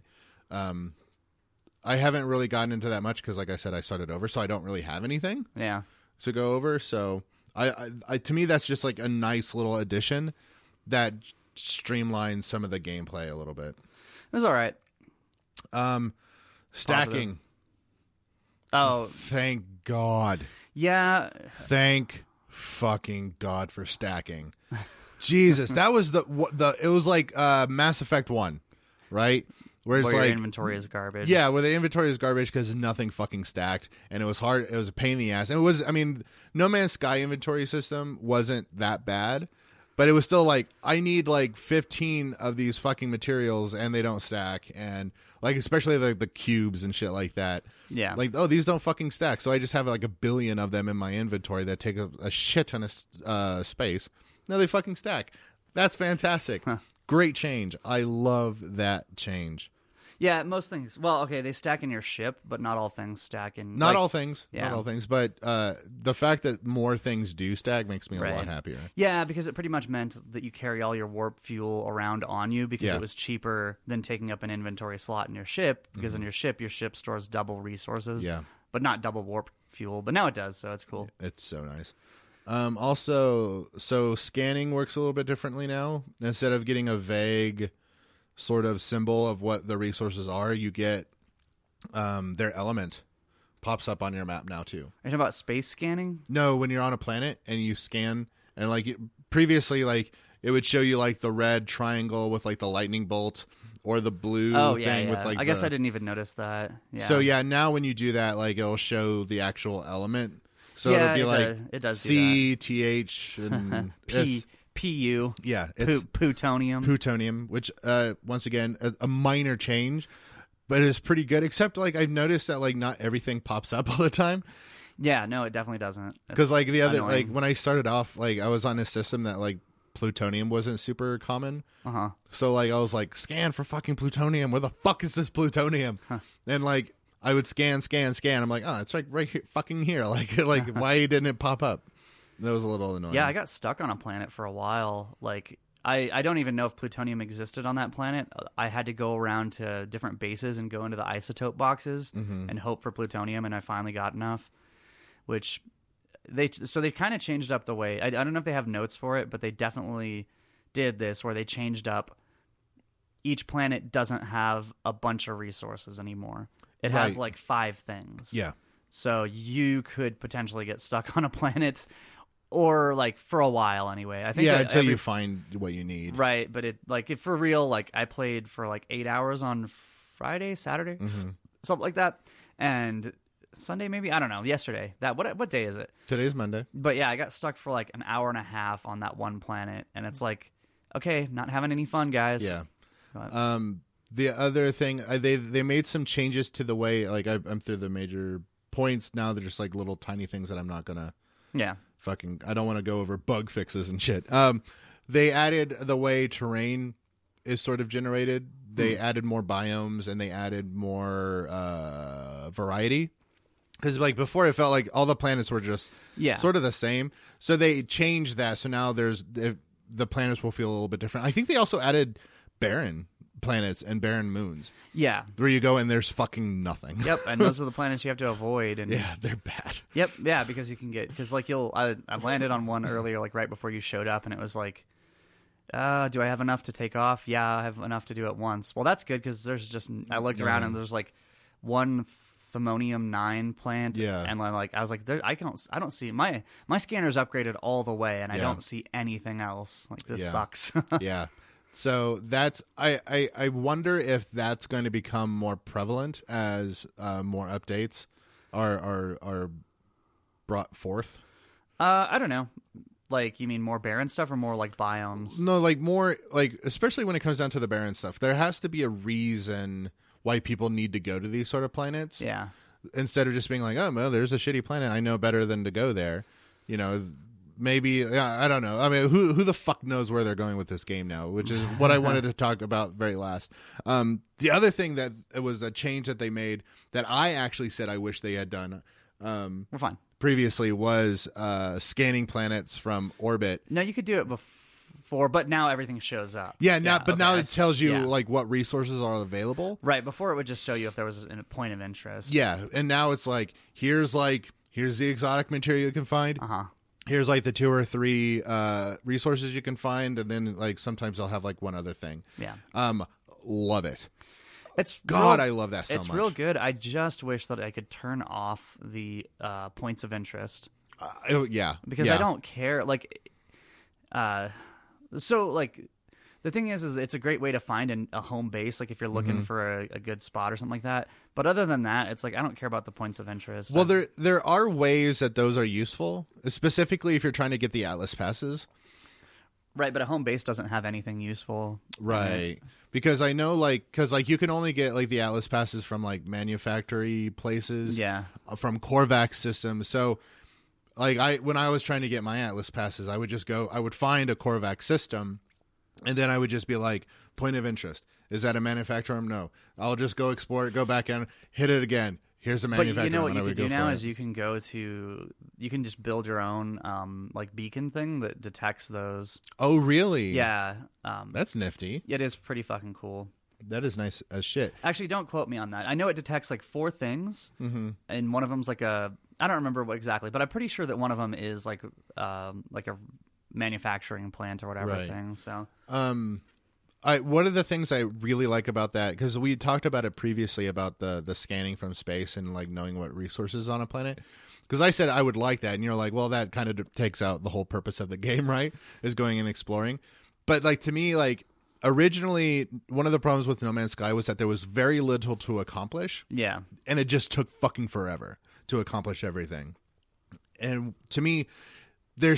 I haven't really gotten into that much because, like I said, I started over, so I don't really have anything. Yeah. To go over. So I to me that's just like a nice little addition that streamlines some of the gameplay a little bit. It was all right. Stacking. Positive. Oh, thank God. Yeah. Thank fucking God for stacking. Jesus, that was the it was like Mass Effect 1, right? Where it's your like inventory is garbage. Yeah, where the inventory is garbage because nothing fucking stacked, and it was hard. It was a pain in the ass. And it was, I mean, No Man's Sky inventory system wasn't that bad, but it was still like I need like 15 of these fucking materials, and they don't stack, and like especially like the cubes and shit like that. Yeah, like these don't fucking stack. So I just have like a billion of them in my inventory that take a shit ton of space. No, they fucking stack. That's fantastic. Huh. Great change. I love that change. Yeah, most things. Well, okay, they stack in your ship, but not all things stack in. Not all things. Yeah. Not all things. But the fact that more things do stack makes me a lot happier. Yeah, because it pretty much meant that you carry all your warp fuel around on you because it was cheaper than taking up an inventory slot in your ship. Because in your ship stores double resources. Yeah. But not double warp fuel. But now it does, so it's cool. It's so nice. Also, so scanning works a little bit differently now. Instead of getting a vague sort of symbol of what the resources are, you get their element pops up on your map now too. Are you talking about space scanning? No, when you're on a planet and you scan, and like previously, like it would show you like the red triangle with like the lightning bolt, or the blue thing with like. I guess I didn't even notice that. Yeah. So yeah, now when you do that, like it'll show the actual element. So it'll be like it does C, TH, and PU. Yeah, it's plutonium, which once again a minor change, but it's pretty good. Except like I've noticed that like not everything pops up all the time. Yeah, no, it definitely doesn't. Because like the other, annoying. like when I started off, like I was on a system that like plutonium wasn't super common. So like I was like, scan for fucking plutonium. Where the fuck is this plutonium? And like I would scan. I'm like, oh, it's like right here, fucking here. Like why didn't it pop up? That was a little annoying. Yeah, I got stuck on a planet for a while. Like I don't even know if plutonium existed on that planet. I had to go around to different bases and go into the isotope boxes and hope for plutonium, and I finally got enough. Which they kind of changed up the way. I don't know if they have notes for it, but they definitely did this where they changed up. Each planet doesn't have a bunch of resources anymore. It has like 5 things. Yeah. So you could potentially get stuck on a planet, or like for a while anyway. I think until you find what you need. Right, but if for real, like I played for like 8 hours on Friday, Saturday, something like that, and Sunday maybe, I don't know. Yesterday, what day is it? Today's Monday. But yeah, I got stuck for like an hour and a half on that one planet, and it's like, okay, not having any fun, guys. Yeah. The other thing, they made some changes to the way, like I'm through the major points now. They're just like little tiny things that I'm not gonna. Yeah. I don't want to go over bug fixes and shit. They added the way terrain is sort of generated. They added more biomes, and they added more variety. Because like before, it felt like all the planets were just sort of the same. So they changed that. So now the planets will feel a little bit different. I think they also added barren planets and barren moons. Yeah. Where you go and there's fucking nothing. Yep, and those are the planets you have to avoid. And yeah, they're bad. Yep, yeah, because you can because like I landed on one earlier, like right before you showed up, and it was like, do I have enough to take off? Yeah, I have enough to do it once. Well, that's good because there's just I looked around and there's like one Themonium 9 plant. Yeah. And like I was like, I don't see my scanner's upgraded all prevalent, and I don't see anything else. Like this sucks. Yeah. So that's I wonder if that's going to become more prevalent as more updates are brought forth. I don't know. Like, you mean more barren stuff or more like biomes? No, like more like, especially when it comes down to the barren stuff, there has to be a reason why people need to go to these sort of planets. Yeah. Instead of just being like, oh, well, there's a shitty planet, I know better than to go there. You know, maybe, I don't know. I mean, who the fuck knows where they're going with this game now, which is what I wanted to talk about very last. The other thing that it was a change that they made that I actually said I wish they had done. We're fine. Previously was scanning planets from orbit. No, you could do it before, but now everything shows up. Yeah, now it tells you like what resources are available. Right, before it would just show you if there was a point of interest. Yeah, and now it's like here's the exotic material you can find. Here's like the 2 or 3 resources you can find, and then like sometimes they'll have like one other thing. Yeah. Love it. I love that so much. It's real good. I just wish that I could turn off the points of interest. Because I don't care. Like, so like the thing is it's a great way to find a home base. Like if you're looking for a good spot or something like that. But other than that, it's like I don't care about the points of interest. Well, there are ways that those are useful, specifically if you're trying to get the Atlas passes. Right, but a home base doesn't have anything useful. Right. Because I know, because you can only get, like, the Atlas passes from, like, manufactory places. Yeah. From Korvax systems. So, like, when I was trying to get my Atlas passes, I would find a Korvax system, and then I would just be like, point of interest. Is that a manufacturer? No. I'll just go explore it, go back and hit it again. Here's a manufacturer. But you know what you can do now is you can just build your own like beacon thing that detects those. Oh, really? Yeah. That's nifty. It is pretty fucking cool. That is nice as shit. Actually, don't quote me on that. I know it detects like 4 things, and one of them's like I don't remember what exactly, but I'm pretty sure that one of them is like a manufacturing plant or whatever thing. So, one of the things I really like about that, because we talked about it previously about the scanning from space and like knowing what resources on a planet. Because I said I would like that, and you're like, well, that kind of takes out the whole purpose of the game, right? Is going and exploring. But like to me, like originally, one of the problems with No Man's Sky was that there was very little to accomplish. Yeah, and it just took fucking forever to accomplish everything. And to me, they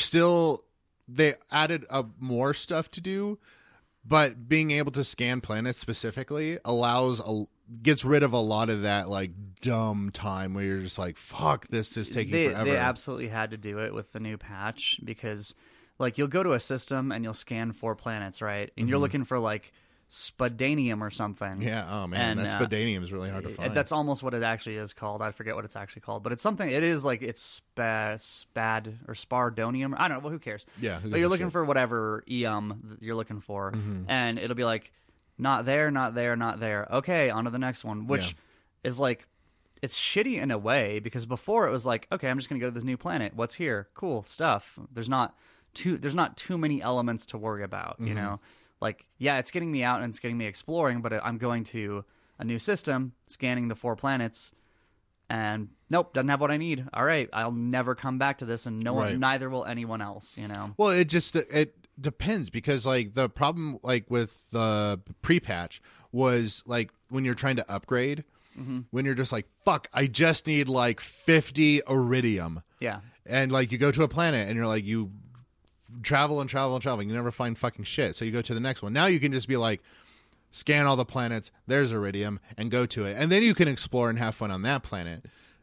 added more stuff to do, but being able to scan planets specifically gets rid of a lot of that like dumb time where you're just like, fuck, this is taking forever. They absolutely had to do it with the new patch because like you'll go to a system and you'll scan 4 planets, right? And you're looking for like spadanium or something. Yeah, oh man, that spadanium is really hard to find. That's almost what it actually is called. I forget what it's actually called, but it's something. It is like it's spad or spardonium. I don't know. Well, who cares? Yeah, but you're looking for whatever you're looking for, and it'll be like not there, not there, not there. Okay, on to the next one, which is like it's shitty in a way because before it was like, okay, I'm just gonna go to this new planet. What's here? Cool stuff. There's not too many elements to worry about, you know. Like, yeah, it's getting me out and it's getting me exploring, but I'm going to a new system, scanning the 4 planets, and nope, doesn't have what I need. All right, I'll never come back to this, and neither will anyone else, you know? Well, it depends, because, like, the problem, like, with the pre-patch was, like, when you're trying to upgrade, when you're just like, fuck, I just need, like, 50 iridium. Yeah. And, like, you go to a planet, and you're like, you travel and travel and travel. You never find fucking shit. So you go to the next one. Now you can just be like, scan all the planets. There's iridium, and go to it, and then you can explore and have fun on that planet.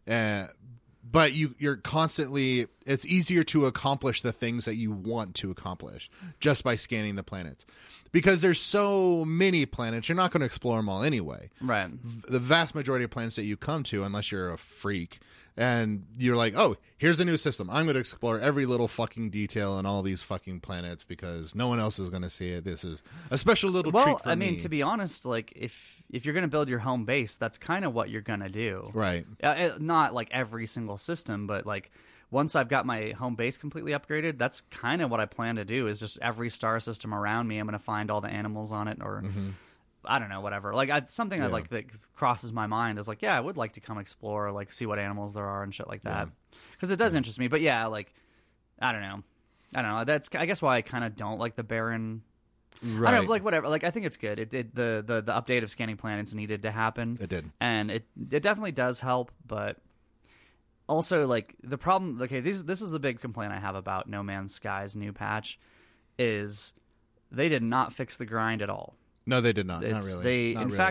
But you're constantly. It's easier to accomplish the things that you want to accomplish just by scanning the planets, because there's so many planets. You're not going to explore them all anyway. Right. The vast majority of planets that you come to, unless you're a freak, and you're like, oh, here's a new system. I'm going to explore every little fucking detail on all these fucking planets because no one else is going to see it. This is a special little treat for me. Well, I mean, to be honest, like if you're going to build your home base, that's kind of what you're going to do. Right. Not like every single system, but like once I've got my home base completely upgraded, that's kind of what I plan to do is just every star system around me, I'm going to find all the animals on it or... I don't know, whatever. Like something that like that crosses my mind is like, yeah, I would like to come explore, like see what animals there are and shit like that, because it does interest me. But yeah, like I don't know. That's I guess why I kind of don't like the barren. Right. I don't know, like whatever. Like I think it's good. The update of scanning planets needed to happen. It did, and it definitely does help. But also like the problem. Okay, this is the big complaint I have about No Man's Sky's new patch, is they did not fix the grind at all. No, they did not. Not really.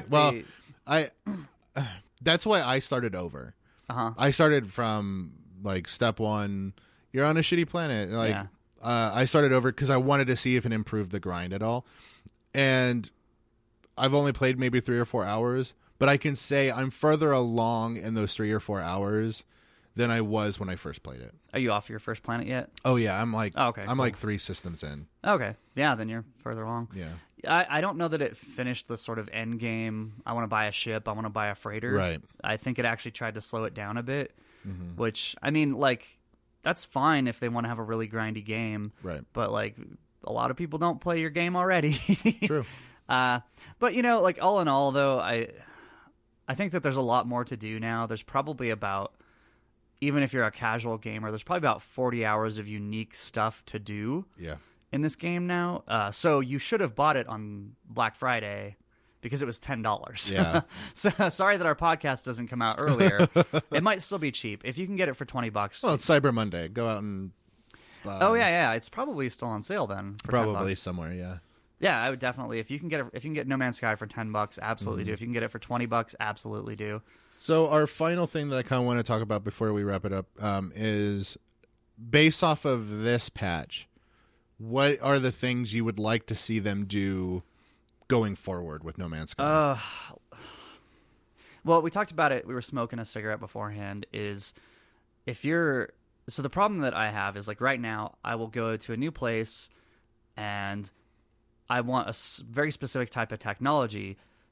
That's why I started over. I started from like step 1. You're on a shitty planet. Like I started over because I wanted to see if it improved the grind at all. And I've only played maybe 3 or 4 hours, but I can say I'm further along in those 3 or 4 hours than I was when I first played it. Are you off your first planet yet? Oh yeah, I'm like cool. like 3 systems in. Okay, yeah, then you're further along. Yeah. I don't know that it finished the sort of end game. I want to buy a ship. I want to buy a freighter. Right. I think it actually tried to slow it down a bit, which, I mean, like, that's fine if they want to have a really grindy game. Right. But, like, a lot of people don't play your game already. True. But, you know, like, all in all, though, I think that there's a lot more to do now. There's probably about, even if you're a casual gamer, there's probably about 40 hours of unique stuff to do. Yeah. In this game now, so you should have bought it on Black Friday because it was $10. Yeah. So sorry that our podcast doesn't come out earlier. It might still be cheap if you can get it for $20. Well, it's Cyber Monday. Go out and buy. Oh yeah, it's probably still on sale then. For probably $10. Somewhere, yeah. Yeah, I would definitely if you can get No Man's Sky for $10, absolutely do. If you can get it for $20, absolutely do. So our final thing that I kind of want to talk about before we wrap it up is based off of this patch. What are the things you would like to see them do going forward with No Man's Sky? Well, we talked about it. We were smoking a cigarette beforehand. So the problem that I have is like right now I will go to a new place and I want a very specific type of technology.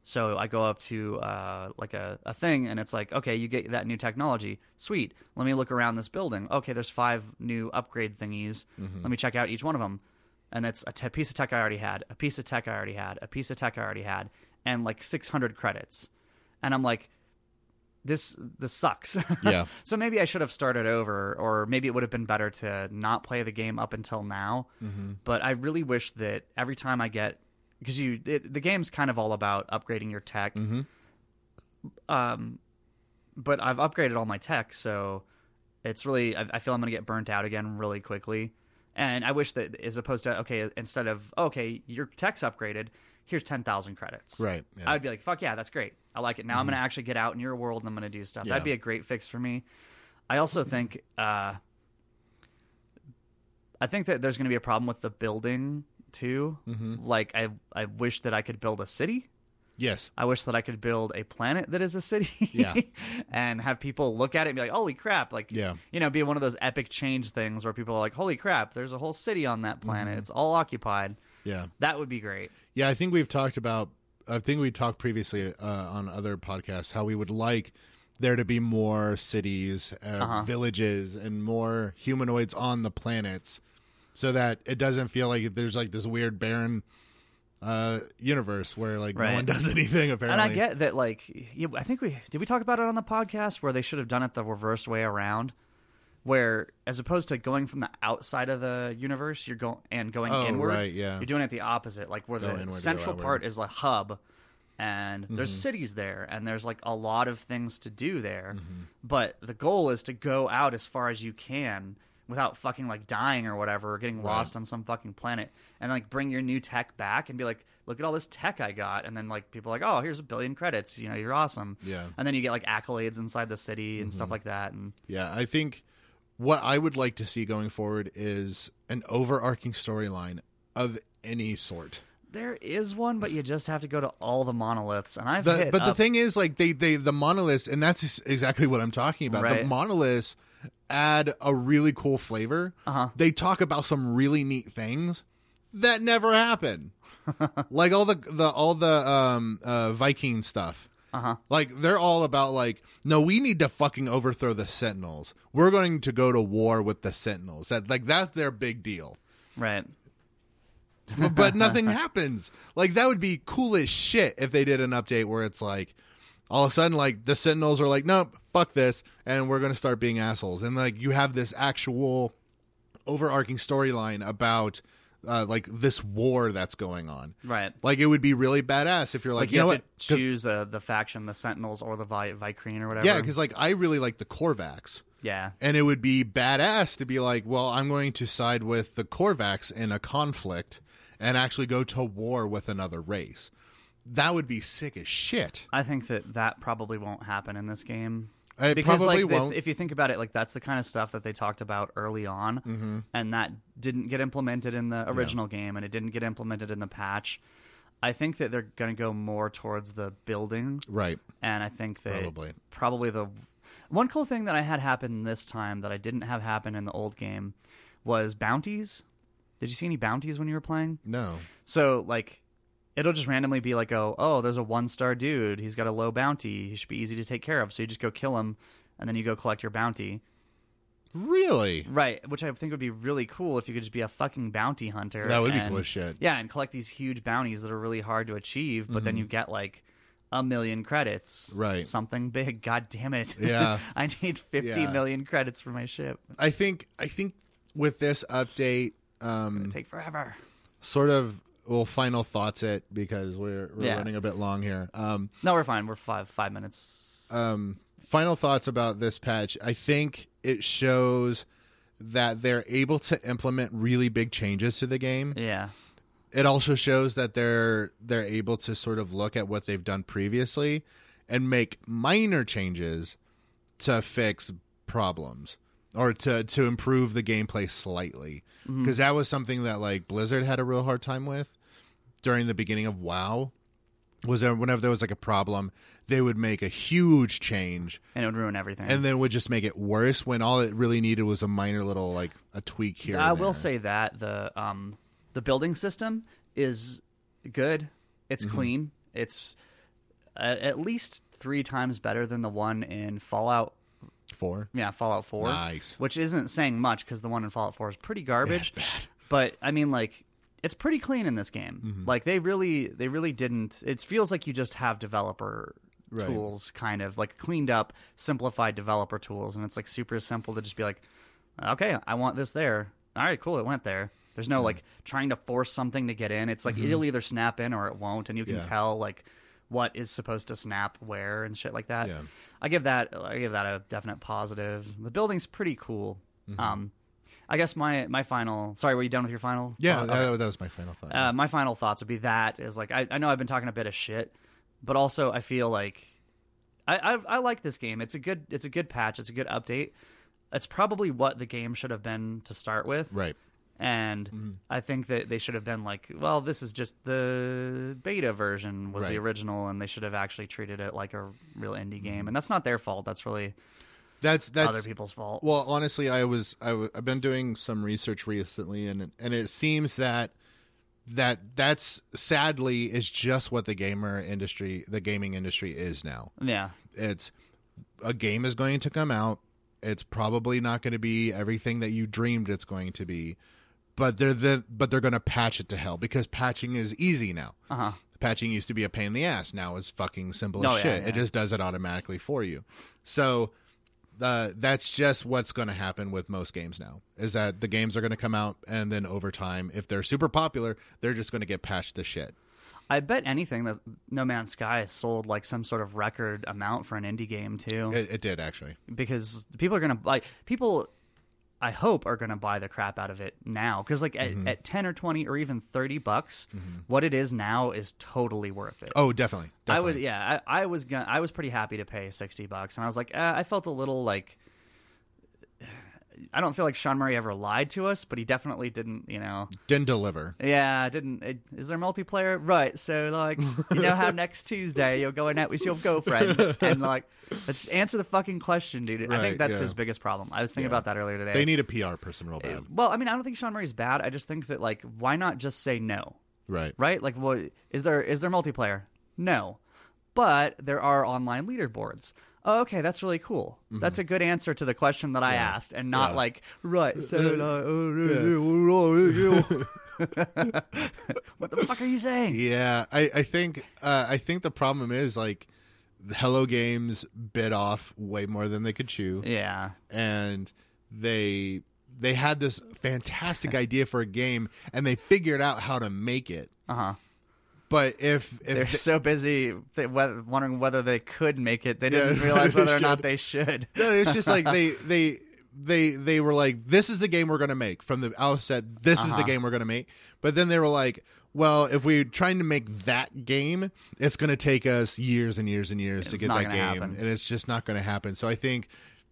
So I go up to like a thing, and it's like, okay, you get that new technology. Sweet. Let me look around this building. Okay, there's 5 new upgrade thingies. Let me check out each one of them. And it's a piece of tech I already had, a piece of tech I already had, a piece of tech I already had, and like 600 credits. And I'm like, this sucks. Yeah. So maybe I should have started over, or maybe it would have been better to not play the game up until now. But I really wish that every time I get, because the game's kind of all about upgrading your tech. But I've upgraded all my tech, so it's really, I feel I'm going to get burnt out again really quickly. And I wish that, as opposed to, okay, instead of, okay, your tech's upgraded, here's 10,000 credits. Right. Yeah. I would be like, fuck yeah, that's great. I like it. Now I'm going to actually get out in your world and I'm going to do stuff. Yeah. That'd be a great fix for me. I also think, I think that there's going to be a problem with the building too. Like, I wish that I could build a city. Yes. I wish that I could build a planet that is a city. Yeah. And have people look at it and be like, holy crap. Like, Yeah. you know, be one of those epic change things where people are like, holy crap, there's a whole city on that planet. It's all occupied. Yeah. That would be great. Yeah, I think we talked previously on other podcasts how we would like there to be more cities, villages, and more humanoids on the planets, so that it doesn't feel like there's like this weird barren universe where like no one does anything apparently. And I get that, like, I think did we talk about it on the podcast where they should have done it the reverse way around, where as opposed to going from the outside of the universe, you're going inward. Right, yeah. You're doing it the opposite, like where the central part is a hub, and there's cities there, and there's like a lot of things to do there. But the goal is to go out as far as you can without fucking like dying or whatever, or getting lost on some fucking planet, and like bring your new tech back and be like, look at all this tech I got, and then like people are like, oh, here's 1 billion credits, you know, you're awesome. Yeah. And then you get like accolades inside the city and stuff like that. And yeah, I think what I would like to see going forward is an overarching storyline of any sort. There is one, but you just have to go to all the monoliths, and the thing is, like, the monoliths, and that's exactly what I'm talking about. Right. The monoliths add a really cool flavor. They talk about some really neat things that never happen, like all the Viking stuff. Like, they're all about like, no, we need to fucking overthrow the Sentinels. We're going to go to war with the Sentinels. That's their big deal. Right. But nothing happens. Like, that would be cool as shit if they did an update where it's like, all of a sudden, like, the Sentinels are like, nope, fuck this, and we're going to start being assholes. And, like, you have this actual overarching storyline about, like, this war that's going on. Right. Like, it would be really badass if you're like, you know have what? to choose the faction, the Sentinels or the Vikreen or whatever. Yeah, because, like, I really like the Korvax. Yeah. And it would be badass to be like, well, I'm going to side with the Korvax in a conflict and actually go to war with another race. That would be sick as shit. I think that probably won't happen in this game. It because, probably like, won't. if you think about it, like, that's the kind of stuff that they talked about early on, and that didn't get implemented in the original game, and it didn't get implemented in the patch. I think that they're going to go more towards the building. Right. And I think that probably the one cool thing that I had happen this time that I didn't have happen in the old game was bounties. Did you see any bounties when you were playing? No. So, like, it'll just randomly be like, oh, there's a 1-star dude. He's got a low bounty. He should be easy to take care of. So you just go kill him, and then you go collect your bounty. Really? Right, which I think would be really cool if you could just be a fucking bounty hunter. That would be cool as shit. Yeah, and collect these huge bounties that are really hard to achieve, but then you get, like, 1 million credits. Right. Something big. God damn it. Yeah. I need 50 million credits for my ship. I think with this update, It'll take forever. Sort of, we'll final thoughts it because we're running a bit long here. No, we're fine. We're 5 minutes. Final thoughts about this patch. I think it shows that they're able to implement really big changes to the game. Yeah. It also shows that they're able to sort of look at what they've done previously and make minor changes to fix problems or to improve the gameplay slightly. Because that was something that, like, Blizzard had a real hard time with during the beginning of WoW. Was there, whenever there was like a problem, they would make a huge change and it would ruin everything, and then would just make it worse when all it really needed was a minor little, like, a tweak here. I will say that the building system is good. It's clean. It's at least 3 times better than the one in Fallout 4. Yeah, Fallout 4. Nice. Which isn't saying much because the one in Fallout 4 is pretty garbage. Yeah, it's bad. But I mean, like, it's pretty clean in this game. Mm-hmm. Like they really didn't. It feels like you just have developer Right. tools, kind of like cleaned up, simplified developer tools, and it's like super simple to just be like, okay, I want this there. All right, cool, it went there. There's no like trying to force something to get in. It's like it'll either snap in or it won't, and you can tell like what is supposed to snap where and shit like that. Yeah. I give that a definite positive. The building's pretty cool. I guess my final. Sorry, were you done with your final? Yeah, Okay. that was my final thought. My final thoughts would be that is like I know I've been talking a bit of shit, but also I feel like I like this game. It's a good patch. It's a good update. It's probably what the game should have been to start with. Right. And I think that they should have been like, well, this is just the beta version was the original, and they should have actually treated it like a real indie game. And that's not their fault. That's really that's other people's fault. Well, honestly, I've been doing some research recently, and it seems that's sadly is just what the gaming industry is now. Yeah. It's a game is going to come out. It's probably not going to be everything that you dreamed it's going to be, but they're going to patch it to hell because patching is easy now. Patching used to be a pain in the ass. Now it's fucking simple as shit. Yeah. It just does it automatically for you. So that's just what's going to happen with most games now, is that the games are going to come out, and then over time, if they're super popular, they're just going to get patched to shit. I bet anything that No Man's Sky sold like some sort of record amount for an indie game too. It did, actually. Because people are going to like people I hope are going to buy the crap out of it now, because like at 10 or 20 or even $30, what it is now is totally worth it. Oh, definitely. I was pretty happy to pay $60, and I was like, I felt a little like, I don't feel like Sean Murray ever lied to us, but he definitely didn't, Didn't deliver. Yeah, is there multiplayer? Right, so like, how next Tuesday you'll go in out with your girlfriend, and like, let's answer the fucking question, dude. I think that's his biggest problem. I was thinking about that earlier today. They need a PR person real bad. Well, I mean, I don't think Sean Murray's bad. I just think that like, why not just say no? Right. Right? Like, what is there multiplayer? No. But there are online leaderboards. Oh, okay, that's really cool. That's a good answer to the question that I asked, and not like, right, so what the fuck are you saying? Yeah, I think the problem is like Hello Games bit off way more than they could chew. Yeah. And they had this fantastic idea for a game, and they figured out how to make it. But if they're so busy wondering whether they could make it, they didn't realize whether or not they should. No, it's just like they were like, this is the game we're going to make from the outset. This is the game we're going to make. But then they were like, well, if we're trying to make that game, it's going to take us years and years and years to get that game, happen. and it's just not going to happen. So I think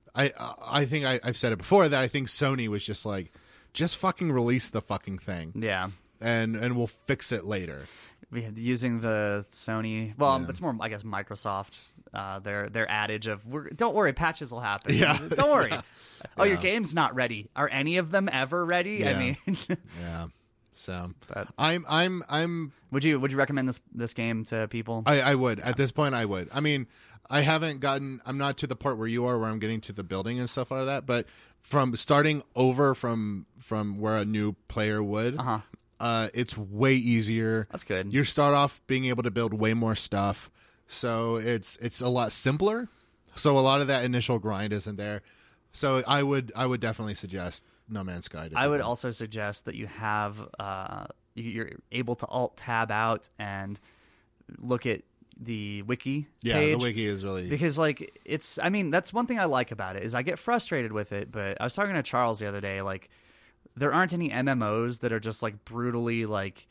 I've said it before that I think Sony was just like, just fucking release the fucking thing. Yeah. And we'll fix it later. Using the Sony, it's more, I guess, Microsoft. Their adage of "Don't worry, patches will happen." Yeah, don't worry. Oh, your game's not ready. Are any of them ever ready? Yeah. I mean, yeah. So but I'm. Would you recommend this game to people? I would. At this point, I would. I mean, I'm not to the part where you are, where I'm getting to the building and stuff like that. But from starting over from where a new player would. It's way easier. That's good. You start off being able to build way more stuff, so it's a lot simpler. So a lot of that initial grind isn't there. So I would definitely suggest No Man's Sky. I would also suggest that you have you're able to Alt Tab out and look at the wiki page. Yeah, the wiki is really, because like that's one thing I like about it is I get frustrated with it. But I was talking to Charles the other day, like, there aren't any MMOs that are just like brutally like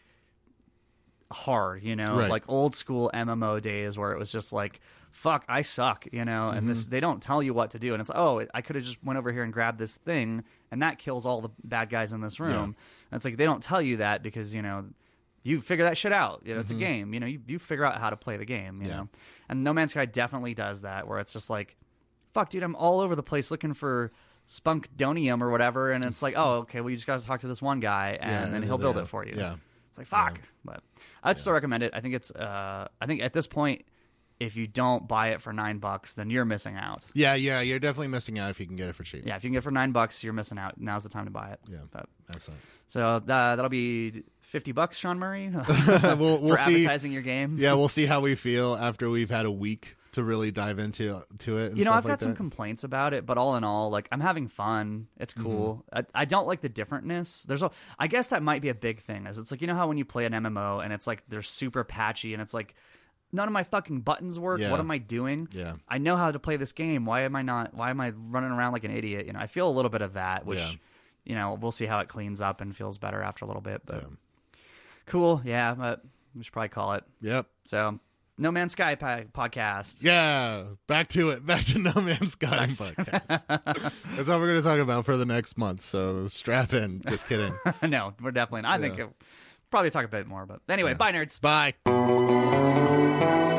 hard, Right. like old school MMO days where it was just like, fuck, I suck, and they don't tell you what to do, and it's like, oh, I could have just went over here and grabbed this thing, and that kills all the bad guys in this room. Yeah. And it's like they don't tell you that because you figure that shit out. It's a game. You figure out how to play the game. You know, and No Man's Sky definitely does that, where it's just like, fuck, dude, I'm all over the place looking for Spunkdonium or whatever, and it's like, oh, okay, well, you just got to talk to this one guy, and then he'll build it for you. Yeah, it's like, fuck. But I'd still recommend it. I think it's I think at this point if you don't buy it for $9, then you're missing out. Yeah, you're definitely missing out if you can get it for cheap. Yeah, if you can get it for $9, you're missing out. Now's the time to buy it. Yeah, but, excellent. So that'll be $50, Sean Murray, we'll for see. advertising your game. Yeah, we'll see how we feel after we've had a week to really dive into it. And you know, I've like got some complaints about it, but all in all, like, I'm having fun. It's cool. I don't like the differentness. I guess that might be a big thing. Is it's like, you know how when you play an MMO and it's like they're super patchy and it's like none of my fucking buttons work. Yeah. What am I doing? Yeah. I know how to play this game. Why am I running around like an idiot? You know, I feel a little bit of that, which you know, we'll see how it cleans up and feels better after a little bit. But cool, yeah. But we should probably call it. Yep. So. No Man's Sky podcast. Yeah, back to No Man's Sky podcast. That's all we're going to talk about for the next month, so strap in. Just kidding. No, we're definitely not. I think probably talk a bit more, but anyway, bye, nerds. Bye.